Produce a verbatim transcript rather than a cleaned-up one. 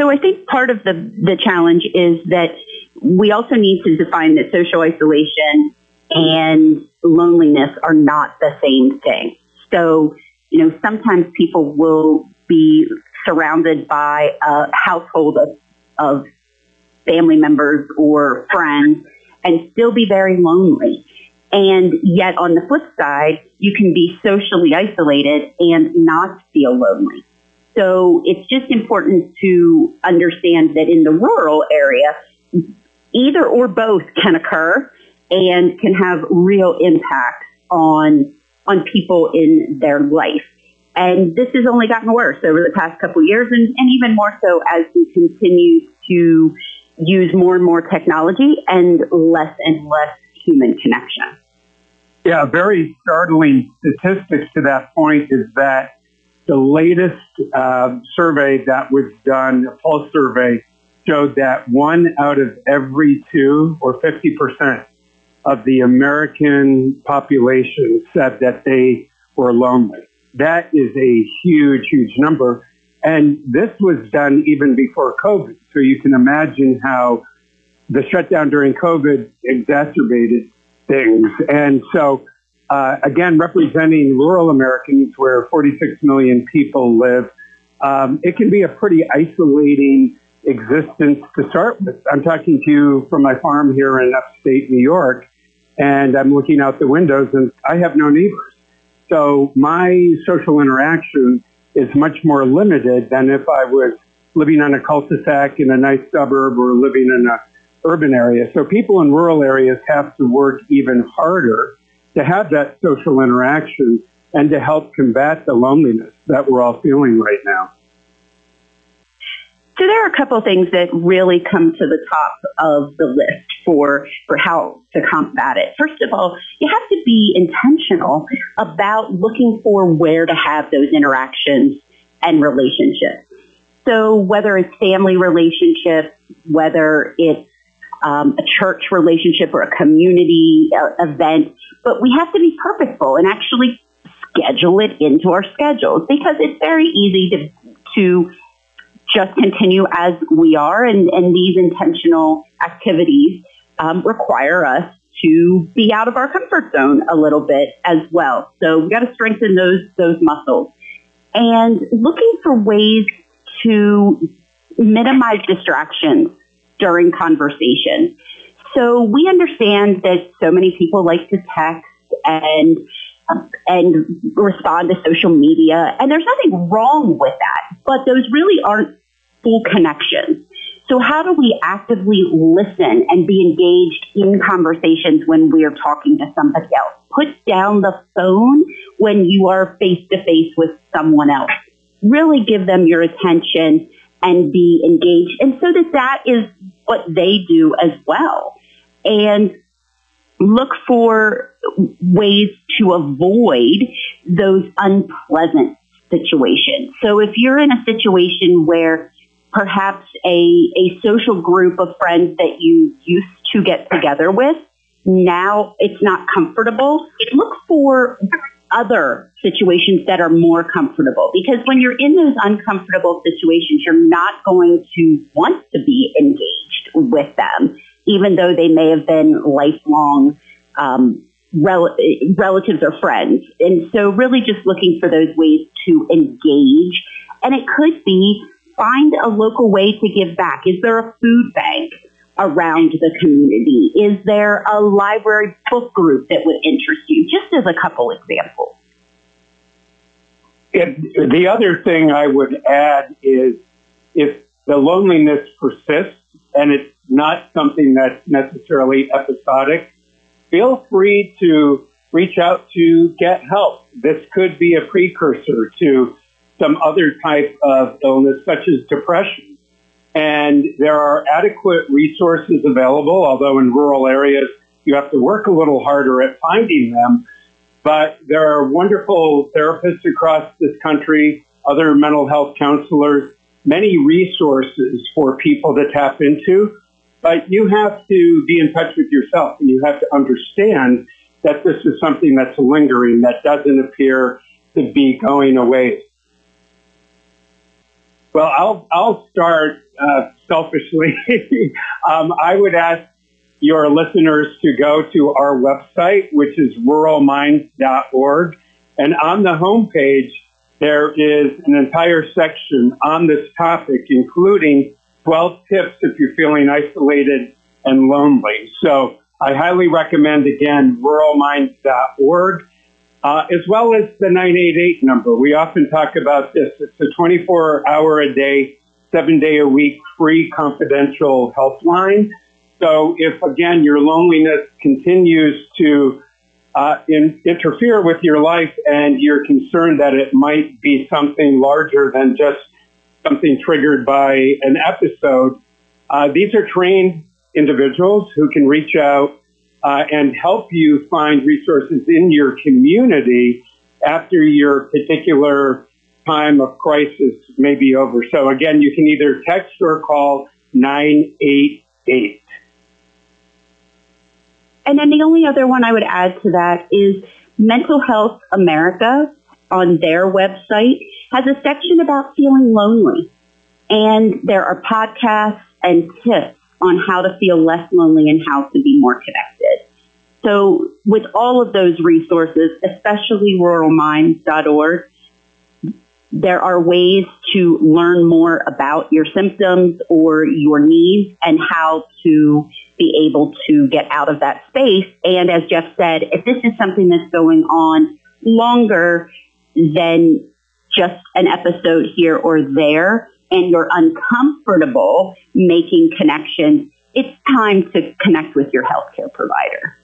I think part of the, the challenge is that we also need to define that social isolation and loneliness are not the same thing. So, you know, sometimes people will be surrounded by a household of, of family members or friends and still be very lonely. And yet on the flip side, you can be socially isolated and not feel lonely. So it's just important to understand that in the rural area, either or both can occur and can have real impact on on people in their life. And this has only gotten worse over the past couple of years, and, and even more so as we continue to use more and more technology and less and less human connection. Yeah, very startling statistics to that point is that the latest uh, survey that was done, a pulse survey, showed that one out of every two, or fifty percent, of the American population said that they were lonely. That is a huge, huge number. And this was done even before COVID. So you can imagine how the shutdown during COVID exacerbated things. And so, uh, again, representing rural Americans where forty-six million people live, um, it can be a pretty isolating existence to start with. I'm talking to you from my farm here in upstate New York, and I'm looking out the windows and I have no neighbors. So my social interaction is much more limited than if I was living on a cul-de-sac in a nice suburb or living in an urban area. So people in rural areas have to work even harder to have that social interaction and to help combat the loneliness that we're all feeling right now. So there are a couple of things that really come to the top of the list for, for how to combat it. First of all, you have to be intentional about looking for where to have those interactions and relationships. So whether it's family relationships, whether it's um, a church relationship or a community uh, event, but we have to be purposeful and actually schedule it into our schedules, because it's very easy to to just continue as we are, and, and these intentional activities um, require us to be out of our comfort zone a little bit as well. So we've got to strengthen those those muscles. And looking for ways to minimize distractions during conversation. So we understand that so many people like to text and and respond to social media, and there's nothing wrong with that, but those really aren't full connections. So how do we actively listen and be engaged in conversations when we are talking to somebody else? Put down the phone when you are face-to-face with someone else. Really give them your attention and be engaged, and so that that is what they do as well. And look for ways to avoid those unpleasant situations. So if you're in a situation where perhaps a, a social group of friends that you used to get together with, now it's not comfortable, look for other situations that are more comfortable. Because when you're in those uncomfortable situations, you're not going to want to be engaged with them, even though they may have been lifelong um, rel- relatives or friends. And so really just looking for those ways to engage. And it could be find a local way to give back. Is there a food bank around the community? Is there a library book group that would interest you? Just as a couple examples. It, the other thing I would add is if the loneliness persists and it's not something that's necessarily episodic, feel free to reach out to get help. This could be a precursor to some other type of illness, such as depression. And there are adequate resources available, although in rural areas you have to work a little harder at finding them. But there are wonderful therapists across this country, other mental health counselors, many resources for people to tap into. But you have to be in touch with yourself, and you have to understand that this is something that's lingering, that doesn't appear to be going away. Well, I'll, I'll start uh, selfishly. um, I would ask your listeners to go to our website, which is rural minds dot org. And on the homepage, there is an entire section on this topic, including twelve tips if you're feeling isolated and lonely. So I highly recommend, again, rural minds dot org, uh, as well as the nine eight eight number. We often talk about this. It's a twenty-four hour a day, seven day a week, free confidential helpline. So if, again, your loneliness continues to uh, in, interfere with your life and you're concerned that it might be something larger than just something triggered by an episode, uh, these are trained individuals who can reach out uh, and help you find resources in your community after your particular time of crisis may be over. So again, you can either text or call nine eight eight. And then the only other one I would add to that is Mental Health America on their website has a section about feeling lonely. And there are podcasts and tips on how to feel less lonely and how to be more connected. So with all of those resources, especially rural minds dot org, there are ways to learn more about your symptoms or your needs and how to be able to get out of that space. And as Jeff said, if this is something that's going on longer than just an episode here or there, and you're uncomfortable making connections, it's time to connect with your healthcare provider.